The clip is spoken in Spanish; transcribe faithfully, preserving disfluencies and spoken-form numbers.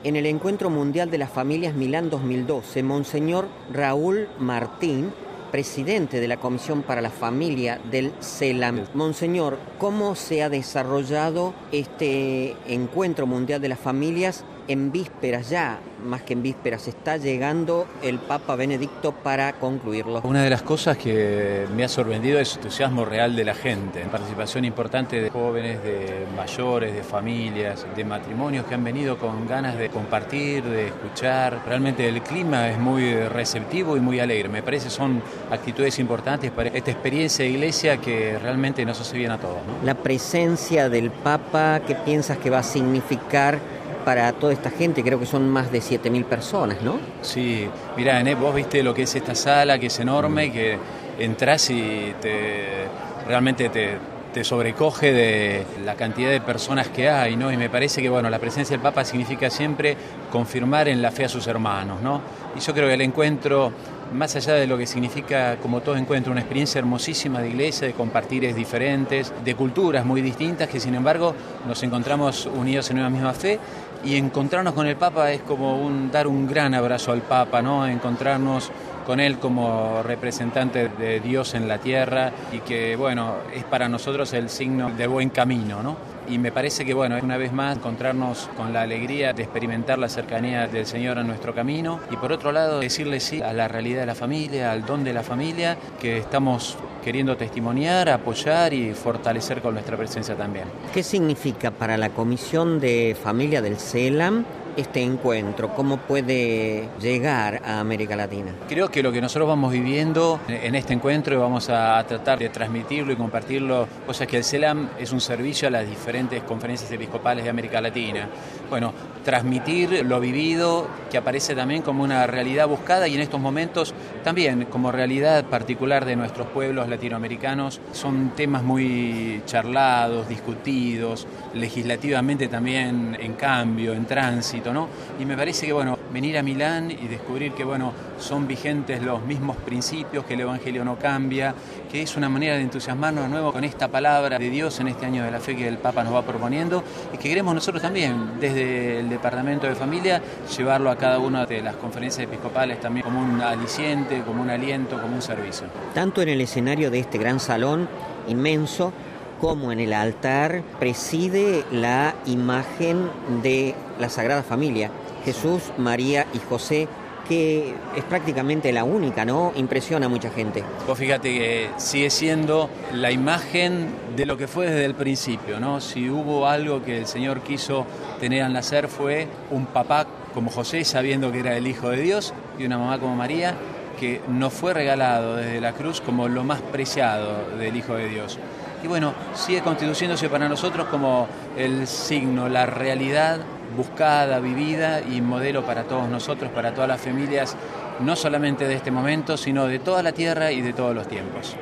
En el Encuentro Mundial de las Familias Milán dos mil doce, Monseñor Raúl Martín, presidente de la Comisión para la Familia del CELAM. Monseñor, ¿cómo se ha desarrollado este Encuentro Mundial de las Familias en vísperas ya? Más que en vísperas, está llegando el Papa Benedicto para concluirlo. Una de las cosas que me ha sorprendido es el entusiasmo real de la gente, participación importante de jóvenes, de mayores, de familias, de matrimonios que han venido con ganas de compartir, de escuchar. Realmente el clima es muy receptivo y muy alegre. Me parece que son actitudes importantes para esta experiencia de iglesia que realmente nos hace bien a todos, ¿no? La presencia del Papa, ¿qué piensas que va a significar para toda esta gente? Creo que son más de siete mil personas, ¿no? Sí, mirá, Ené, vos viste lo que es esta sala, que es enorme, que entras y te realmente te, te sobrecoge de la cantidad de personas que hay, ¿no? Y me parece que, bueno, la presencia del Papa significa siempre confirmar en la fe a sus hermanos, ¿no? Y yo creo que el encuentro, más allá de lo que significa, como todo encuentro, una experiencia hermosísima de iglesia, de compartires diferentes, de culturas muy distintas, que sin embargo nos encontramos unidos en una misma fe, y encontrarnos con el Papa es como un, dar un gran abrazo al Papa, ¿no? Encontrarnos con él como representante de Dios en la tierra y que, bueno, es para nosotros el signo de buen camino, ¿no? Y me parece que, bueno, una vez más encontrarnos con la alegría de experimentar la cercanía del Señor a nuestro camino y por otro lado decirle sí a la realidad de la familia, al don de la familia que estamos queriendo testimoniar, apoyar y fortalecer con nuestra presencia también. ¿Qué significa para la Comisión de Familia del CELAM este encuentro? ¿Cómo puede llegar a América Latina? Creo que lo que nosotros vamos viviendo en este encuentro y vamos a tratar de transmitirlo y compartirlo, cosa que el CELAM es un servicio a las diferentes conferencias episcopales de América Latina. Bueno, transmitir lo vivido, que aparece también como una realidad buscada y en estos momentos también como realidad particular de nuestros pueblos latinoamericanos. Son temas muy charlados, discutidos, legislativamente también en cambio, en tránsito, ¿no? Y me parece que, bueno, venir a Milán y descubrir que, bueno, son vigentes los mismos principios, que el Evangelio no cambia, que es una manera de entusiasmarnos de nuevo con esta palabra de Dios en este año de la fe que el Papa nos va proponiendo y que queremos nosotros también, desde el Departamento de Familia, llevarlo a cada una de las conferencias episcopales también como un aliciente, como un aliento, como un servicio. Tanto en el escenario de este gran salón inmenso, como en el altar preside la imagen de la Sagrada Familia, Jesús, María y José, que es prácticamente la única, ¿no? Impresiona a mucha gente. Vos fíjate que sigue siendo la imagen de lo que fue desde el principio, ¿no? Si hubo algo que el Señor quiso tener al nacer fue un papá como José, sabiendo que era el Hijo de Dios, y una mamá como María, que nos fue regalado desde la cruz como lo más preciado del Hijo de Dios. Y bueno, sigue constituyéndose para nosotros como el signo, la realidad buscada, vivida y modelo para todos nosotros, para todas las familias, no solamente de este momento, sino de toda la tierra y de todos los tiempos.